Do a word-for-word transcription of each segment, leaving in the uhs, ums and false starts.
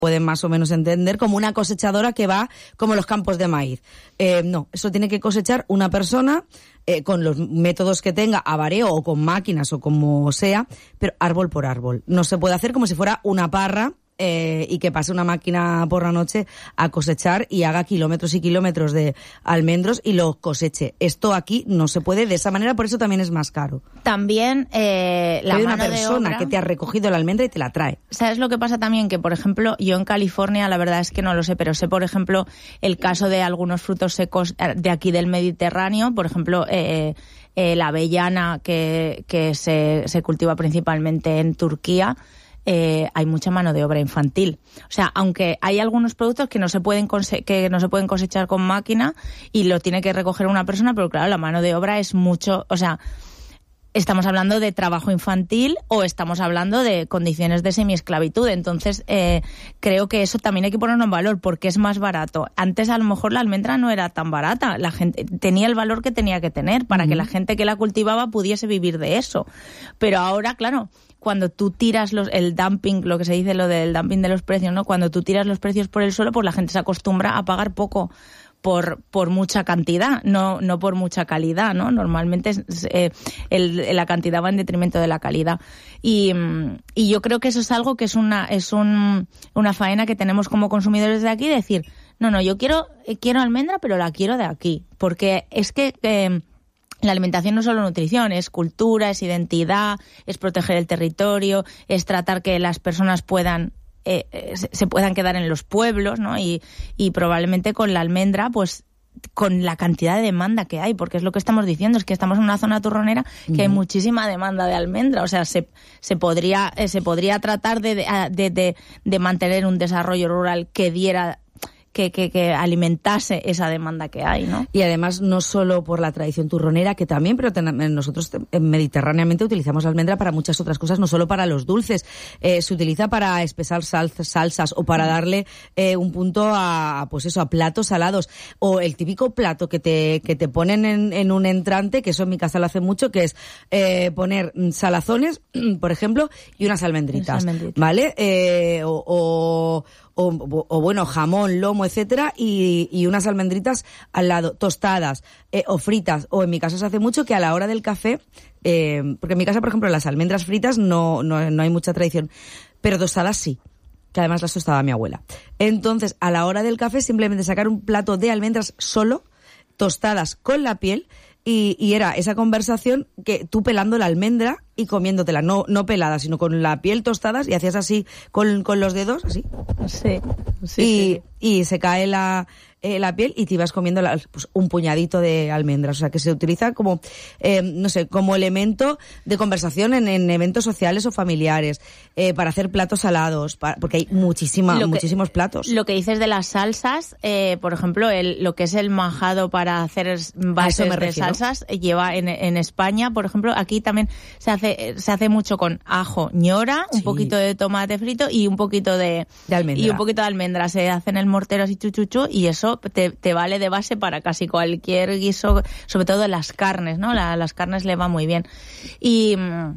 pueden más o menos entender, como una cosechadora que va como los campos de maíz. Eh, no, eso tiene que cosechar una persona eh, con los métodos que tenga, a vareo o con máquinas o como sea, pero árbol por árbol. No se puede hacer como si fuera una parra eh, y que pase una máquina por la noche a cosechar y haga kilómetros y kilómetros de almendros y los coseche. Esto aquí no se puede de esa manera, por eso también es más caro. También eh, la Hay mano una persona de obra, que te ha recogido la almendra y te la trae. ¿Sabes lo que pasa también? Que, por ejemplo, yo en California, la verdad es que no lo sé, pero sé, por ejemplo, el caso de algunos frutos secos de aquí del Mediterráneo, por ejemplo, eh, eh, la avellana que, que se, se cultiva principalmente en Turquía. Eh, hay mucha mano de obra infantil. O sea, aunque hay algunos productos que no se pueden cose- que no se pueden cosechar con máquina y lo tiene que recoger una persona, pero claro, la mano de obra es mucho, o sea, estamos hablando de trabajo infantil o estamos hablando de condiciones de semiesclavitud. Entonces, eh, creo que eso también hay que ponerlo en valor porque es más barato. Antes, a lo mejor, la almendra no era tan barata. La gente tenía el valor que tenía que tener para uh-huh. que la gente que la cultivaba pudiese vivir de eso. Pero ahora, claro, cuando tú tiras los, el dumping, lo que se dice lo del dumping de los precios, ¿no? Cuando tú tiras los precios por el suelo, pues la gente se acostumbra a pagar poco por por mucha cantidad, no no por mucha calidad, ¿no? Normalmente eh, el, la cantidad va en detrimento de la calidad. Y, y yo creo que eso es algo que es una es un, una faena que tenemos como consumidores de aquí, decir, no, no, yo quiero quiero almendra, pero la quiero de aquí, porque es que eh, la alimentación no es solo nutrición, es cultura, es identidad, es proteger el territorio, es tratar que las personas puedan eh, se puedan quedar en los pueblos, ¿no? Y, y probablemente con la almendra, pues con la cantidad de demanda que hay, porque es lo que estamos diciendo, es que estamos en una zona turronera que uh-huh. hay muchísima demanda de almendra, o sea, se se podría eh, se podría tratar de de, de de mantener un desarrollo rural que diera Que, que, que alimentase esa demanda que hay, ¿no? Y además no solo por la tradición turronera, que también, pero ten, nosotros mediterráneamente utilizamos almendra para muchas otras cosas, no solo para los dulces. Eh, se utiliza para espesar salsas, salsas o para darle eh, un punto a, pues eso, a platos salados. O el típico plato que te que te ponen en, en un entrante, que eso en mi casa lo hace mucho, que es eh, poner salazones, por ejemplo, y unas almendritas, almendritas. ¿Vale? Eh, o, o O, o, o bueno, jamón, lomo, etcétera, y, y unas almendritas al lado, tostadas eh, o fritas, o en mi caso se hace mucho que a la hora del café, eh, porque en mi casa, por ejemplo, las almendras fritas no, no, no hay mucha tradición, pero tostadas sí, que además las tostaba mi abuela. Entonces, a la hora del café, simplemente sacar un plato de almendras solo, tostadas con la piel, y, y era esa conversación que tú pelando la almendra y comiéndotela, no no pelada, sino con la piel tostadas, y hacías así con, con los dedos, así. Sí, sí, y, sí. y se cae la, eh, la piel y te ibas comiendo la, pues, un puñadito de almendras. O sea, que se utiliza como, eh, no sé, como elemento de conversación en, en eventos sociales o familiares, eh, para hacer platos salados, para, porque hay muchísima, que, muchísimos platos. Lo que dices de las salsas, eh, por ejemplo, el, lo que es el majado para hacer bases de refiero. salsas, lleva en, en España, por ejemplo, aquí también se hace se hace mucho con ajo, ñora, un sí. poquito de tomate frito y un poquito de, de almendra. Y un poquito de almendra. Se hace en el mortero así chuchuchu y eso te, te vale de base para casi cualquier guiso, sobre todo las carnes, ¿no? La, las carnes le va muy bien. Y...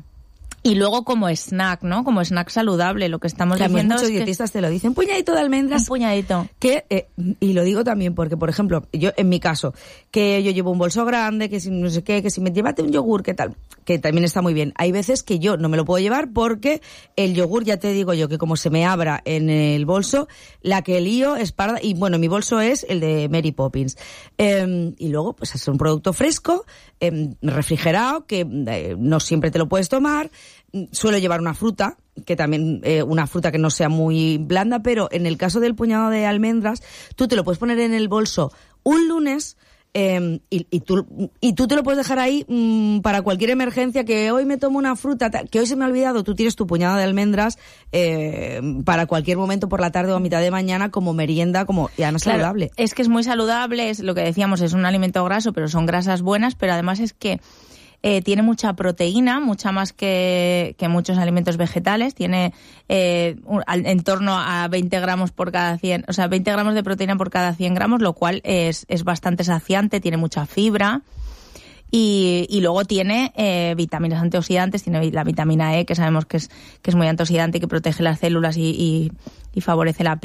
Y luego como snack, ¿no? Como snack saludable, lo que estamos también diciendo muchos es dietistas que... te lo dicen, un puñadito de almendras. Un puñadito. Que, eh, y lo digo también porque, por ejemplo, yo, en mi caso, que yo llevo un bolso grande, que si no sé qué, que si me llévate un yogur, que tal, que también está muy bien. Hay veces que yo no me lo puedo llevar porque el yogur, ya te digo yo, que como se me abra en el bolso, la que lío es parda, y bueno, mi bolso es el de Mary Poppins. Eh, y luego, pues es un producto fresco, eh, refrigerado, que eh, no siempre te lo puedes tomar. Suelo llevar una fruta, que también, eh, una fruta que no sea muy blanda, pero en el caso del puñado de almendras, tú te lo puedes poner en el bolso un lunes, eh, y, y tú, y tú te lo puedes dejar ahí mmm, para cualquier emergencia, que hoy me tomo una fruta, que hoy se me ha olvidado, tú tienes tu puñado de almendras, eh, para cualquier momento por la tarde o a mitad de mañana como merienda, como, y además claro, saludable. Es que es muy saludable, es lo que decíamos, es un alimento graso, pero son grasas buenas, pero además es que Eh, tiene mucha proteína, mucha más que, que muchos alimentos vegetales. Tiene eh, un, en torno a veinte gramos por cada cien, o sea, veinte gramos de proteína por cada cien gramos, lo cual es, es bastante saciante, tiene mucha fibra. Y, y luego tiene eh, vitaminas antioxidantes, tiene la vitamina E, que sabemos que es, que es muy antioxidante y que protege las células y, y, y favorece la piel.